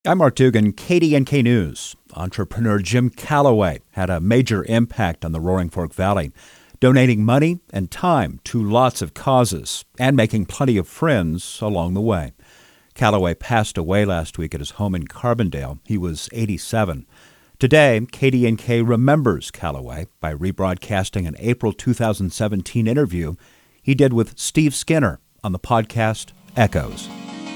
I'm Mark Dugan, KDNK News. Entrepreneur Jim Calloway had a major impact on the Roaring Fork Valley, donating money and time to lots of causes and making plenty of friends along the way. Calloway passed away last week at his home in Carbondale. He was 87. Today, KDNK remembers Calloway by rebroadcasting an April 2017 interview he did with Steve Skinner on the podcast Echoes.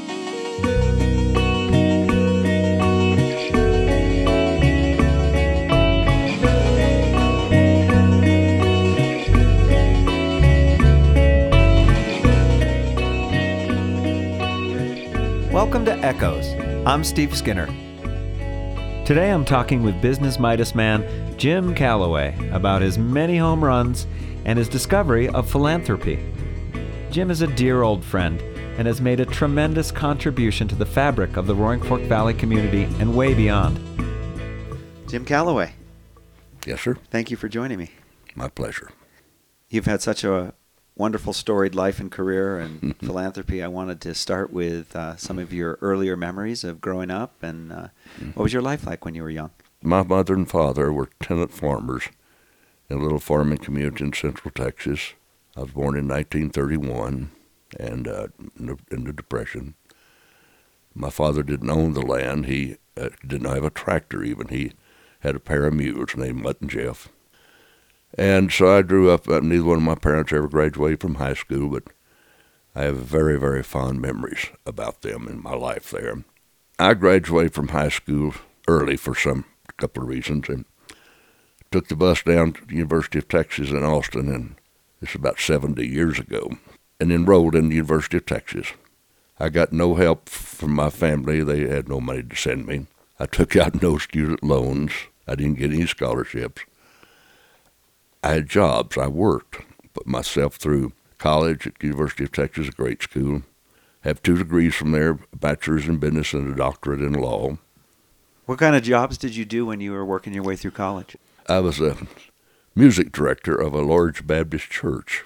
Welcome to Echoes. I'm Steve Skinner. Today I'm talking with business Midas man Jim Calloway about his many home runs and his discovery of philanthropy. Jim is a dear old friend and has made a tremendous contribution to the fabric of the Roaring Fork Valley community and way beyond. Jim Calloway. Yes, sir. Thank you for joining me. My pleasure. You've had such a wonderful storied life and career and philanthropy. I wanted to start with some of your earlier memories of growing up and what was your life like when you were young? My mother and father were tenant farmers in a little farming community in central Texas. I was born in 1931 and in the Depression. My father didn't own the land. He didn't have a tractor even. He had a pair of mules named Mutt and Jeff. And so I grew up, neither one of my parents ever graduated from high school, but I have very, very fond memories about them in my life there. I graduated from high school early for some couple of reasons and took the bus down to the University of Texas in Austin, and it's about 70 years ago, and enrolled in the University of Texas. I got no help from my family. They had no money to send me. I took out no student loans. I didn't get any scholarships. I had jobs. I worked, put myself through college at the University of Texas, a great school. Have 2 degrees from there, a bachelor's in business and a doctorate in law. What kind of jobs did you do when you were working your way through college? I was a music director of a large Baptist church,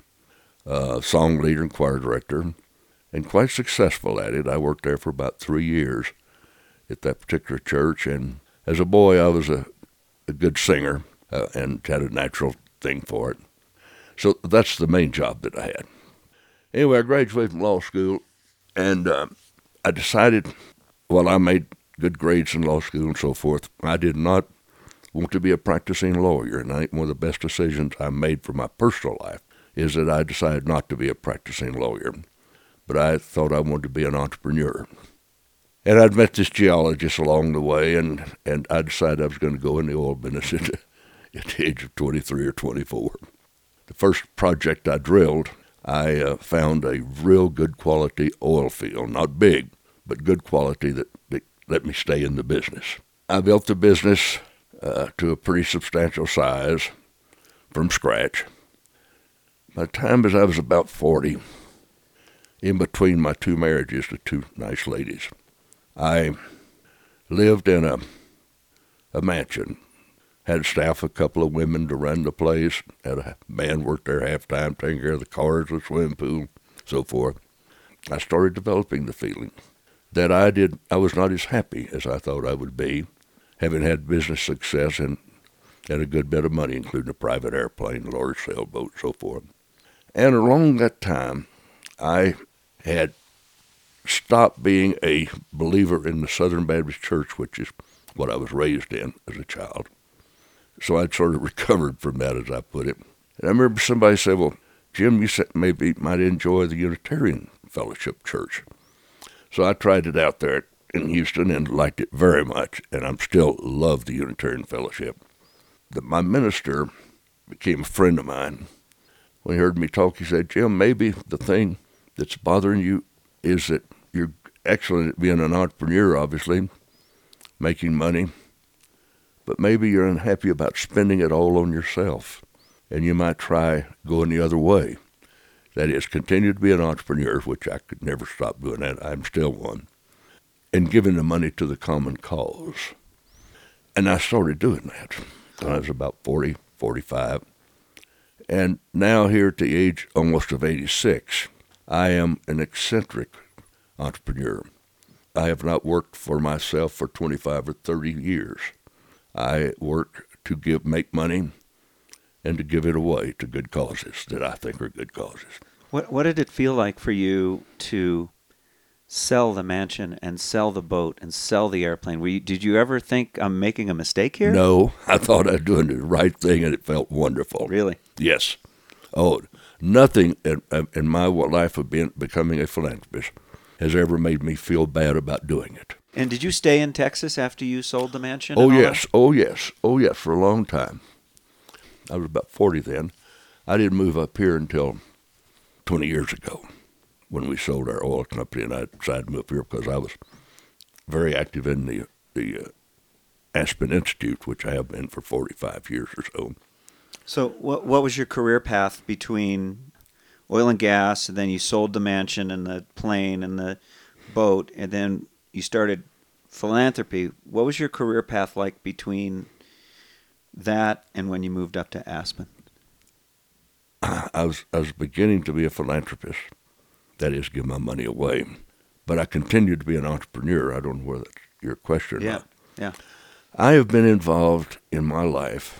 song leader and choir director, and quite successful at it. I worked there for about 3 years at that particular church, and as a boy I was a good singer and had a natural thing for it. So that's the main job that I had. Anyway, I graduated from law school, and I decided, while I made good grades in law school and so forth, I did not want to be a practicing lawyer, and I think one of the best decisions I made for my personal life is that I decided not to be a practicing lawyer, but I thought I wanted to be an entrepreneur. And I'd met this geologist along the way, and I decided I was going to go in the oil business at the age of 23 or 24. The first project I drilled, I found a real good quality oil field, not big, but good quality that let me stay in the business. I built the business to a pretty substantial size from scratch. By the time as I was about 40, in between my 2 marriages to 2 nice ladies, I lived in a mansion. Had staff, a couple of women to run the place, had a man work there half-time, taking care of the cars, the swimming pool, so forth. I started developing the feeling that I was not as happy as I thought I would be, having had business success and a good bit of money, including a private airplane, a large sailboat, so forth. And along that time, I had stopped being a believer in the Southern Baptist Church, which is what I was raised in as a child. So I'd sort of recovered from that, as I put it. And I remember somebody said, well, Jim, you maybe might enjoy the Unitarian Fellowship Church. So I tried it out there in Houston and liked it very much, and I'm still love the Unitarian Fellowship. My minister became a friend of mine. When he heard me talk, he said, Jim, maybe the thing that's bothering you is that you're excellent at being an entrepreneur, obviously, making money, but maybe you're unhappy about spending it all on yourself, and you might try going the other way. That is, continue to be an entrepreneur, which I could never stop doing that. I'm still one, and giving the money to the common cause. And I started doing that when I was about 40, 45. And now here at the age almost of 86, I am an eccentric entrepreneur. I have not worked for myself for 25 or 30 years. I work to make money and to give it away to good causes that I think are good causes. What did it feel like for you to sell the mansion and sell the boat and sell the airplane? Did you ever think, I'm making a mistake here? No, I thought I was doing the right thing, and it felt wonderful. Really? Yes. Oh, nothing in my life of becoming a philanthropist has ever made me feel bad about doing it. And did you stay in Texas after you sold the mansion? Oh, yes. Oh, yes. Oh, yes, for a long time. I was about 40 then. I didn't move up here until 20 years ago when we sold our oil company, and I decided to move here because I was very active in the Aspen Institute, which I have been for 45 years or so. So what was your career path between oil and gas, and then you sold the mansion and the plane and the boat, and then you started philanthropy? What was your career path like between that and when you moved up to Aspen? I was beginning to be a philanthropist, that is, give my money away. But I continued to be an entrepreneur. I don't know whether that's your question or not. Yeah. I have been involved in my life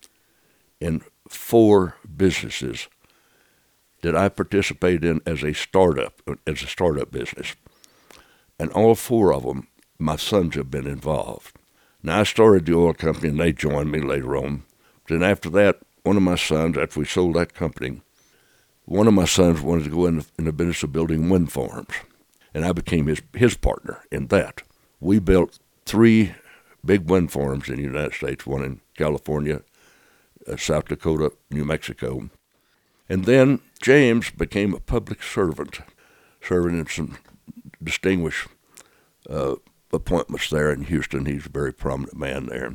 in 4 businesses that I participated in as a startup business. And all 4 of them, my sons have been involved. Now, I started the oil company, and they joined me later on. Then after that, one of my sons, after we sold that company, one of my sons wanted to go in the business of building wind farms, and I became his partner in that. We built 3 big wind farms in the United States, one in California, South Dakota, New Mexico. And then James became a public servant, serving in some distinguished appointments there in Houston. He's a very prominent man there.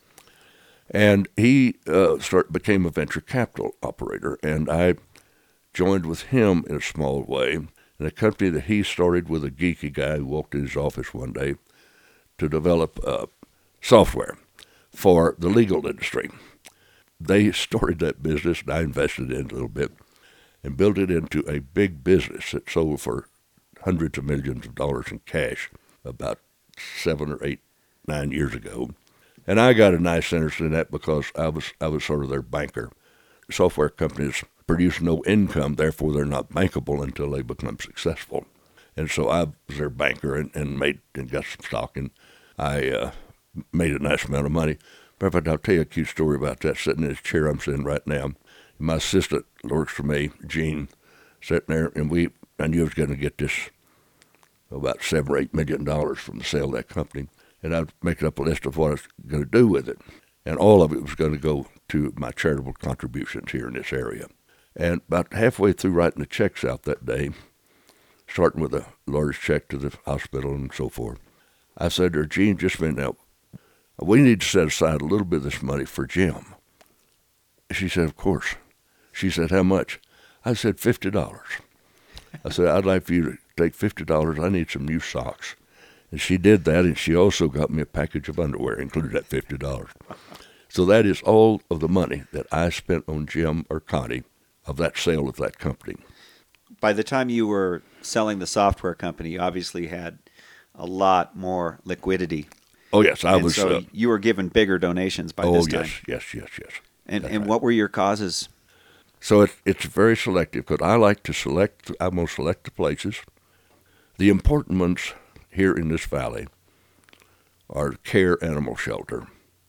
And he became a venture capital operator, and I joined with him in a small way in a company that he started with a geeky guy who walked in his office one day to develop software for the legal industry. They started that business, and I invested in it a little bit, and built it into a big business that sold for hundreds of millions of dollars in cash about 7 or 8, 9 years ago. And I got a nice interest in that because I was sort of their banker. Software companies produce no income, therefore they're not bankable until they become successful. And so I was their banker and got some stock, and I made a nice amount of money. But I'll tell you a cute story about that. Sitting in this chair I'm sitting right now, my assistant works for me, Gene, sitting there, and I knew I was going to get this about $7 or $8 million from the sale of that company. And I'd make up a list of what I was going to do with it. And all of it was going to go to my charitable contributions here in this area. And about halfway through writing the checks out that day, starting with a large check to the hospital and so forth, I said to her, Gene, just a minute now, we need to set aside a little bit of this money for Jim. She said, of course. She said, how much? I said, $50. I said, I'd like for you to take $50. I need some new socks. And she did that, and she also got me a package of underwear, included that $50. So that is all of the money that I spent on Jim or Connie of that sale of that company. By the time you were selling the software company, you obviously had a lot more liquidity. Oh, yes, I and was. So you were given bigger donations by this time. Yes. And right. What were your causes? So it's very selective, because I'm going to select the places. The important ones here in this valley are CARE Animal Shelter.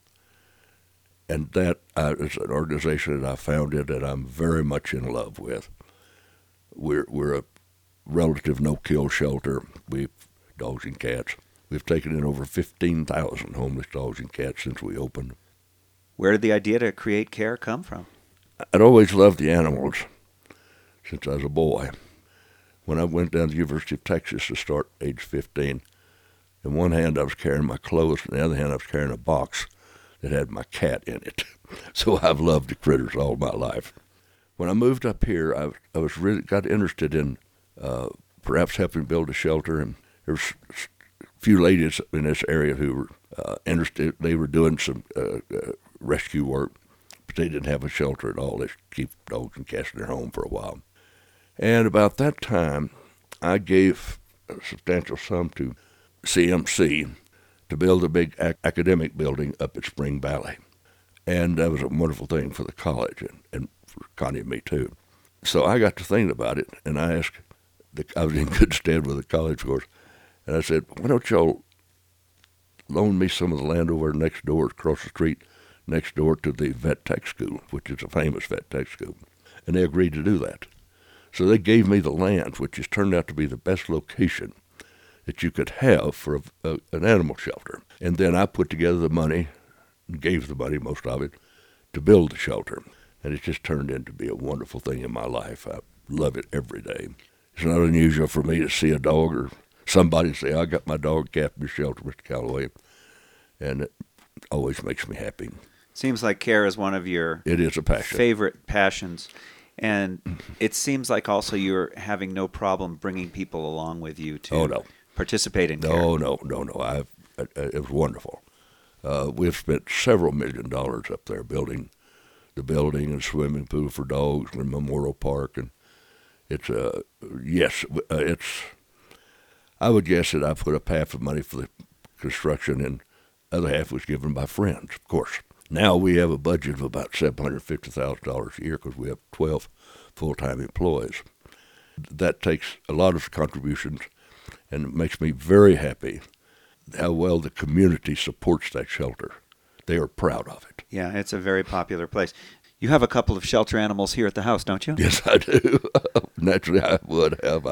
And that is an organization that I founded that I'm very much in love with. We're a relative no-kill shelter. We've dogs and cats. We've taken in over 15,000 homeless dogs and cats since we opened. Where did the idea to create CARE come from? I'd always loved the animals since I was a boy. When I went down to the University of Texas to start age 15, in one hand I was carrying my clothes, and in the other hand I was carrying a box that had my cat in it. So I've loved the critters all my life. When I moved up here, I was really got interested in perhaps helping build a shelter, and there was a few ladies in this area who were interested. They were doing some rescue work, but they didn't have a shelter at all. They keep dogs and cats in their home for a while. And about that time, I gave a substantial sum to CMC to build a big academic building up at Spring Valley. And that was a wonderful thing for the college and for Connie and me too. So I got to thinking about it, and I asked, I was in good stead with the college, of course, and I said, why don't y'all loan me some of the land over next door, across the street, next door to the vet tech school, which is a famous vet tech school. And they agreed to do that. So they gave me the land, which has turned out to be the best location that you could have for an animal shelter. And then I put together the money, and gave the money, most of it, to build the shelter. And it's just turned into be a wonderful thing in my life. I love it every day. It's not unusual for me to see a dog or somebody say, I got my dog cat in the shelter, Mr. Calloway. And it always makes me happy. Seems like care is one of your It is a passion. favorite passions. And it seems like also you're having no problem bringing people along with you to participate in care. No. It was wonderful. We've spent several $1 million up there building the building and swimming pool for dogs and Memorial Park. And it's, I would guess that I put up half the money for the construction and the other half was given by friends, of course. Now we have a budget of about $750,000 a year because we have 12 full-time employees. That takes a lot of contributions, and it makes me very happy how well the community supports that shelter. They are proud of it. Yeah, it's a very popular place. You have a couple of shelter animals here at the house, don't you? Yes, I do. Naturally, I would have.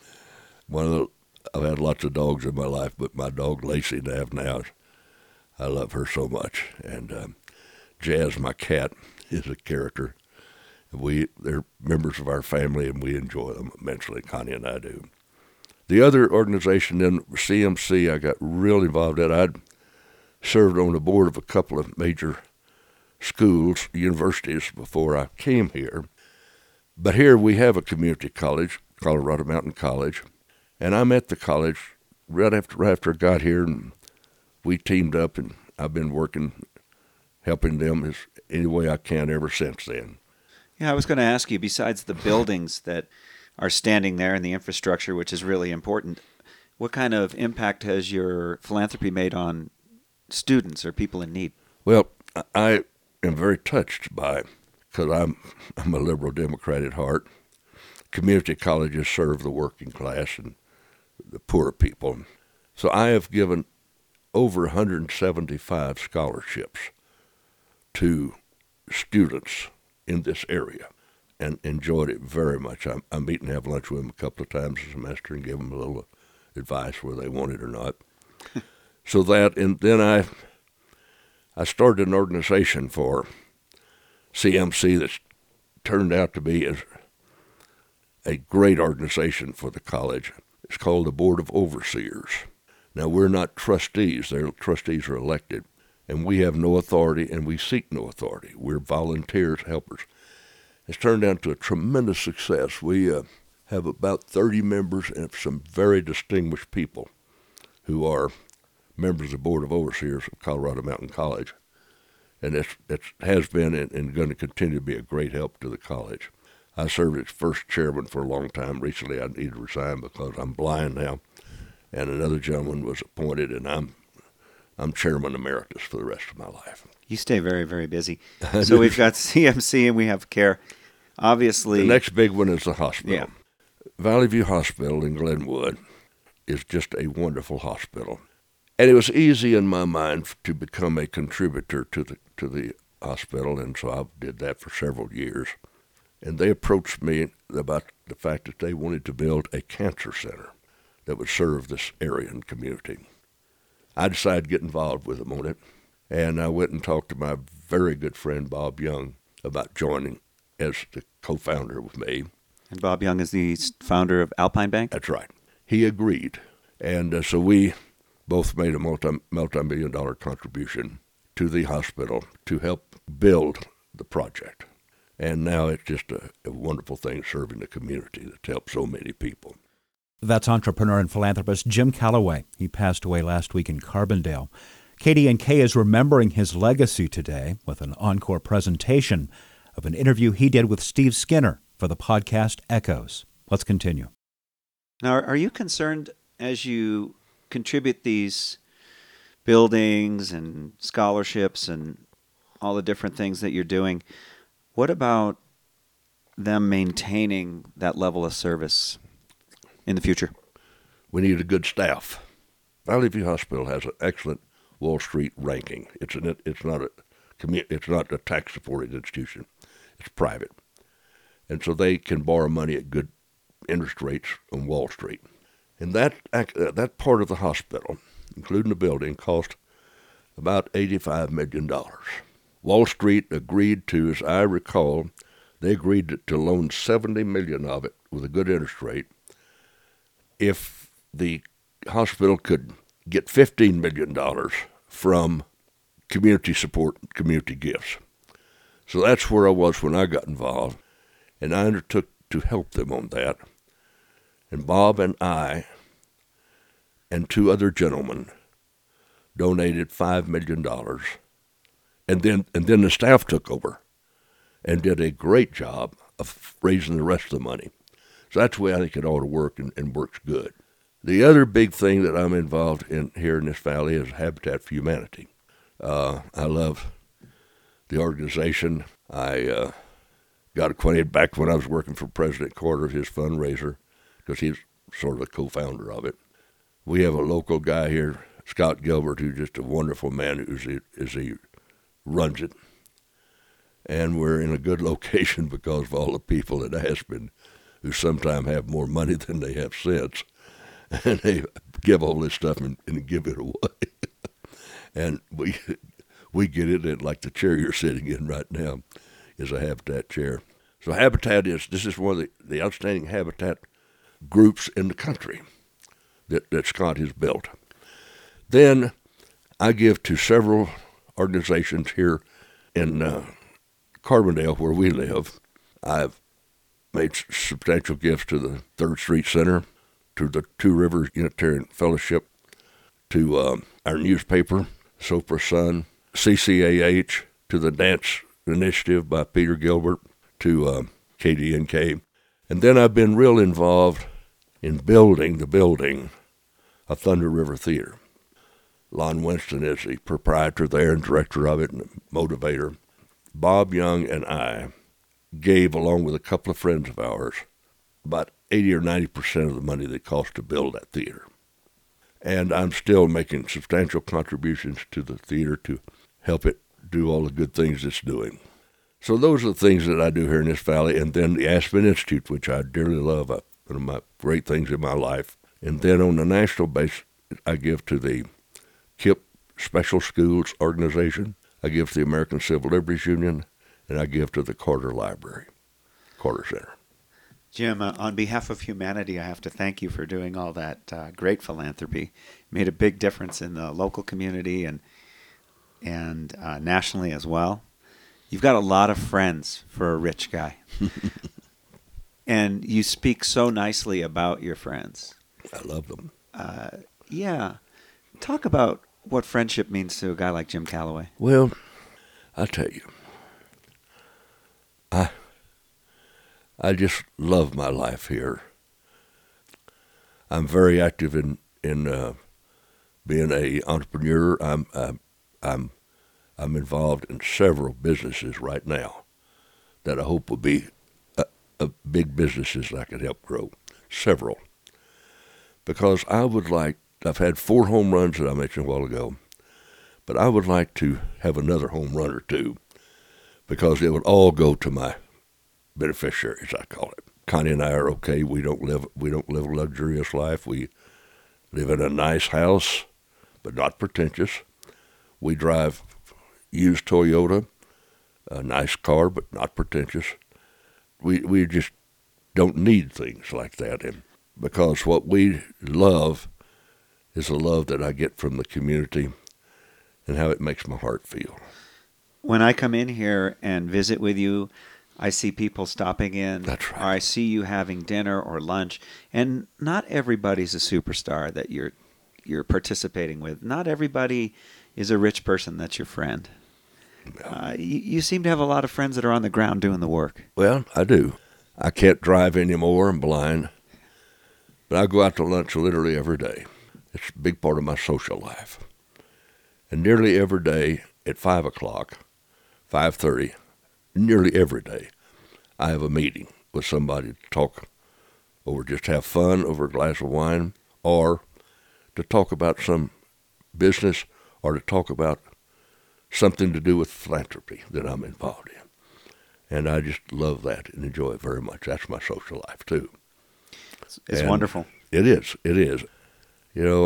I've had lots of dogs in my life, but my dog Lacey now, I love her so much. And Jazz, my cat, is a character. They're members of our family, and we enjoy them immensely. Connie and I do. The other organization, then CMC, I got real involved in. I'd served on the board of a couple of major schools, universities, before I came here. But here we have a community college, Colorado Mountain College, and I'm at the college right after I got here, and we teamed up, and I've been helping them as any way I can ever since then. Yeah, I was going to ask you, besides the buildings that are standing there and the infrastructure, which is really important, what kind of impact has your philanthropy made on students or people in need? Well, I am very touched by, because I'm a liberal Democrat at heart. Community colleges serve the working class and the poor people. So I have given over 175 scholarships to students in this area and enjoyed it very much. I meet and have lunch with them a couple of times a semester and give them a little advice whether they want it or not. So that, and then I started an organization for CMC that's turned out to be a great organization for the college. It's called the Board of Overseers. Now, we're not trustees. Their trustees are elected, and we have no authority, and we seek no authority. We're volunteers, helpers. It's turned out to a tremendous success. We have about 30 members and some very distinguished people who are members of the Board of Overseers of Colorado Mountain College. And it has been and going to continue to be a great help to the college. I served as first chairman for a long time. Recently, I needed to resign because I'm blind now. And another gentleman was appointed, and I'm chairman emeritus for the rest of my life. You stay very, very busy. So we've got CMC and we have care. Obviously, the next big one is the hospital. Yeah. Valley View Hospital in Glenwood is just a wonderful hospital. And it was easy in my mind to become a contributor to the hospital, and so I did that for several years. And they approached me about the fact that they wanted to build a cancer center that would serve this area and community. I decided to get involved with them on it, and I went and talked to my very good friend Bob Young about joining as the co-founder with me. And Bob Young is the founder of Alpine Bank? That's right. He agreed, and so we both made a multi-million-dollar contribution to the hospital to help build the project. And now it's just a wonderful thing serving the community that's helped so many people. That's entrepreneur and philanthropist Jim Calloway. He passed away last week in Carbondale. KDNK is remembering his legacy today with an encore presentation of an interview he did with Steve Skinner for the podcast Echoes. Let's continue. Now, are you concerned as you contribute these buildings and scholarships and all the different things that you're doing, what about them maintaining that level of service in the future? We need a good staff. Valley View Hospital has an excellent Wall Street ranking. It's not a tax-supported institution. It's private. And so they can borrow money at good interest rates on Wall Street. And that part of the hospital, including the building, cost about $85 million. Wall Street agreed to, as I recall, they agreed to loan $70 million of it with a good interest rate if the hospital could get $15 million from community support, community gifts. So that's where I was when I got involved, and I undertook to help them on that. And Bob and I and two other gentlemen donated $5 million, and then the staff took over and did a great job of raising the rest of the money. So that's the way I think it ought to work, and works good. The other big thing that I'm involved in here in this valley is Habitat for Humanity. I love the organization. I got acquainted back when I was working for President Carter, his fundraiser, because he's sort of a co-founder of it. We have a local guy here, Scott Gilbert, who's just a wonderful man as he runs it. And we're in a good location because of all the people at Aspen who sometimes have more money than they have sense. And they give all this stuff and give it away. And we get it in, like the chair you're sitting in right now is a Habitat chair. So Habitat this is one of the outstanding Habitat groups in the country that Scott has built. Then I give to several organizations here in Carbondale, where we live. I've made substantial gifts to the 3rd Street Center, to the Two Rivers Unitarian Fellowship, to our newspaper, Sopra Sun, CCAH, to the Dance Initiative by Peter Gilbert, to KDNK. And then I've been real involved in building of Thunder River Theater. Lon Winston is the proprietor there and director of it and the motivator. Bob Young and I gave, along with a couple of friends of ours, about 80 or 90% of the money that cost to build that theater. And I'm still making substantial contributions to the theater to help it do all the good things it's doing. So those are the things that I do here in this valley. And then the Aspen Institute, which I dearly love, one of my great things in my life. And then on the national base, I give to the KIPP Special Schools Organization, I give to the American Civil Liberties Union, and I give to the Carter Library, Carter Center. Jim, on behalf of humanity, I have to thank you for doing all that great philanthropy. Made a big difference in the local community and nationally as well. You've got a lot of friends for a rich guy. And you speak so nicely about your friends. I love them. Yeah. Talk about what friendship means to a guy like Jim Calloway. Well, I tell you, I just love my life here. I'm very active in being an entrepreneur. I'm involved in several businesses right now that I hope will be big businesses that I can help grow. Several. Because I've had 4 home runs that I mentioned a while ago, but I would like to have another home run or two, because it would all go to my beneficiaries, I call it. Connie and I are okay. We don't live a luxurious life. We live in a nice house, but not pretentious. We drive used Toyota, a nice car, but not pretentious. We just don't need things like that, and because what we love is the love that I get from the community and how it makes my heart feel. When I come in here and visit with you, I see people stopping in. That's right. Or I see you having dinner or lunch, and not everybody's a superstar that you're participating with. Not everybody is a rich person that's your friend. No. You seem to have a lot of friends that are on the ground doing the work. Well, I do. I can't drive anymore. I'm blind. But I go out to lunch literally every day. It's a big part of my social life. And nearly every day at 5 o'clock, 5:30, nearly every day, I have a meeting with somebody to talk or just have fun over a glass of wine, or to talk about some business, or to talk about something to do with philanthropy that I'm involved in. And I just love that and enjoy it very much. That's my social life, too. It's wonderful. It is. It is. You know,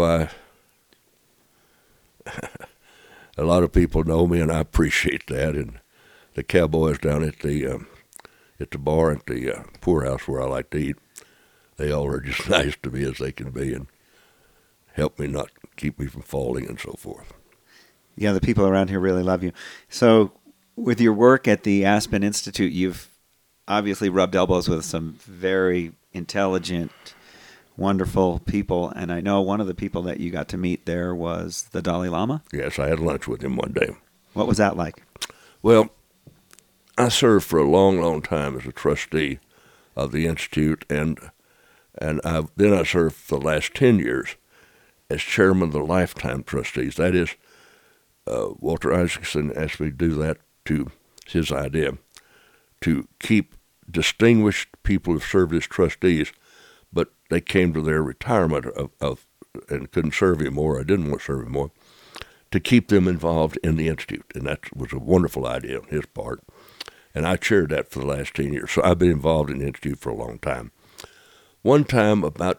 a lot of people know me, and I appreciate that. And the cowboys down at the bar at the poorhouse where I like to eat, they all are just nice to me as they can be and help me not keep me from falling and so forth. Yeah, the people around here really love you. So with your work at the Aspen Institute, you've obviously rubbed elbows with some very intelligent, wonderful people. And I know one of the people that you got to meet there was the Dalai Lama. Yes, I had lunch with him one day. What was that like? Well, I served for a long, long time as a trustee of the Institute, and then I served for the last 10 years as chairman of the Lifetime Trustees. That is, Walter Isaacson asked me to do that to his idea, to keep distinguished people who served as trustees, but they came to their retirement and couldn't serve anymore, or didn't want to serve anymore, to keep them involved in the Institute. And that was a wonderful idea on his part. And I chaired that for the last 10 years. So I've been involved in the Institute for a long time. One time, about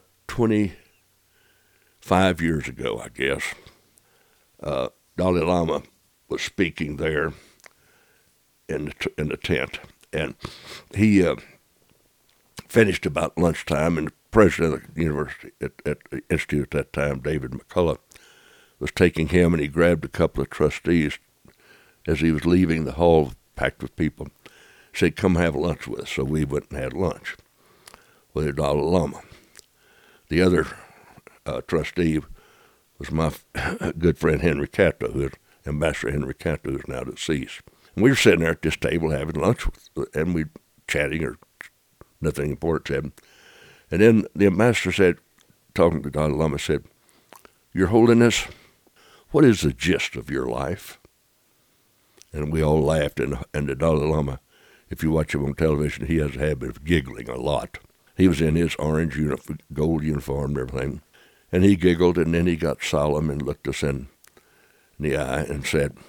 25 years ago, I guess, Dalai Lama was speaking there in the tent. And he finished about lunchtime, and the president of the university at the Institute at that time, David McCullough, was taking him, and he grabbed a couple of trustees as he was leaving the hall packed with people. He said, "Come have lunch with us." So we went and had lunch with the Dalai Lama. The other trustee was my good friend Henry Cato, who is Ambassador Henry Cato, who is now deceased. And we were sitting there at this table having lunch, and we chatting, or nothing important said. And then the ambassador said, talking to Dalai Lama, said, "Your Holiness, what is the gist of your life?" And we all laughed, and the Dalai Lama, if you watch him on television, he has a habit of giggling a lot. He was in his orange gold uniform and everything, and he giggled, and then he got solemn and looked us in the eye and said,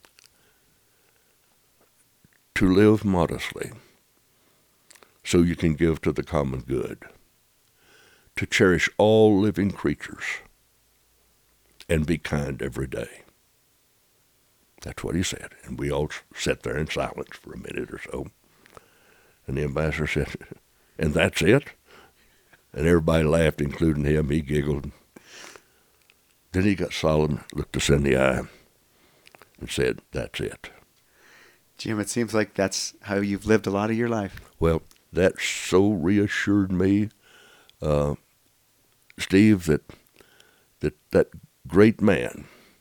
"To live modestly, so you can give to the common good, to cherish all living creatures, and be kind every day." That's what he said. And we all sat there in silence for a minute or so. And the ambassador said, "And that's it?" And everybody laughed, including him. He giggled. Then he got solemn, looked us in the eye, and said, "That's it." Jim, it seems like that's how you've lived a lot of your life. Well, that so reassured me, Steve, that great man,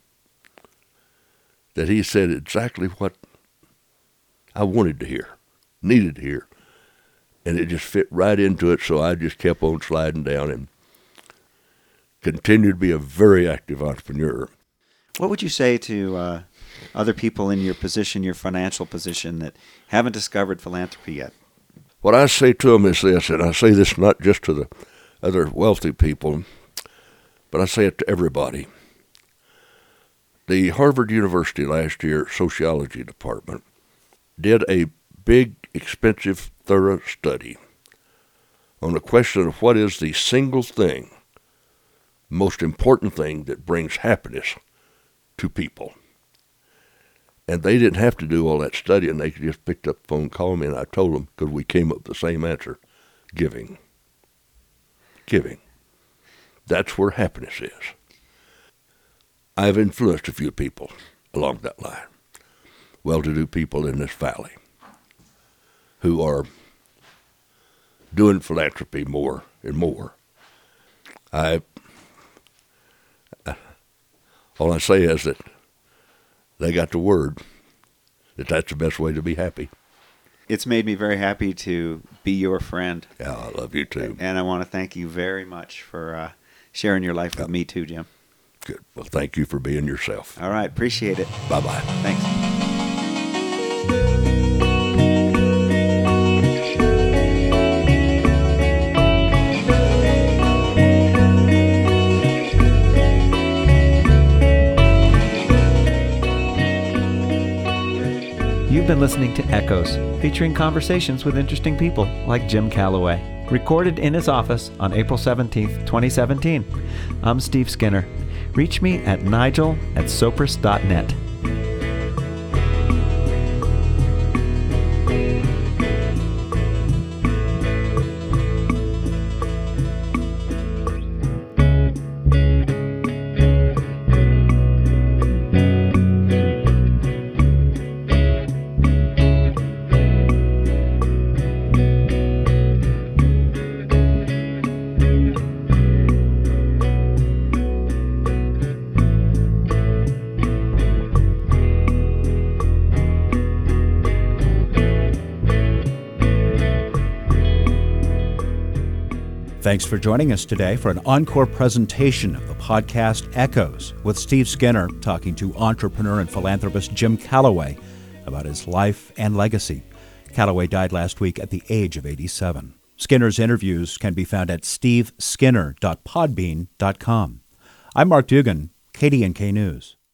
that he said exactly what I wanted to hear, needed to hear, and it just fit right into it, so I just kept on sliding down and continued to be a very active entrepreneur. What would you say to other people in your position, your financial position, that haven't discovered philanthropy yet? What I say to them is this, and I say this not just to the other wealthy people, but I say it to everybody. The Harvard University last year sociology department did a big, expensive, thorough study on the question of what is the single thing, most important thing that brings happiness to people. And they didn't have to do all that study, and they just picked up the phone, called me, and I told them, because we came up with the same answer: giving. Giving. That's where happiness is. I've influenced a few people along that line, well-to-do people in this valley, who are doing philanthropy more and more. All I say is that they got the word that that's the best way to be happy. It's made me very happy to be your friend. Yeah, I love you too. And I want to thank you very much for sharing your life with me too, Jim. Good. Well, thank you for being yourself. All right. Appreciate it. Bye-bye. Thanks. You've been listening to Echoes, featuring conversations with interesting people like Jim Calloway, recorded in his office on April 17th, 2017. I'm Steve Skinner. Reach me at nigel@sopris.net. Thanks for joining us today for an encore presentation of the podcast Echoes with Steve Skinner talking to entrepreneur and philanthropist Jim Calloway about his life and legacy. Calloway died last week at the age of 87. Skinner's interviews can be found at steveskinner.podbean.com. I'm Mark Dugan, KDNK News.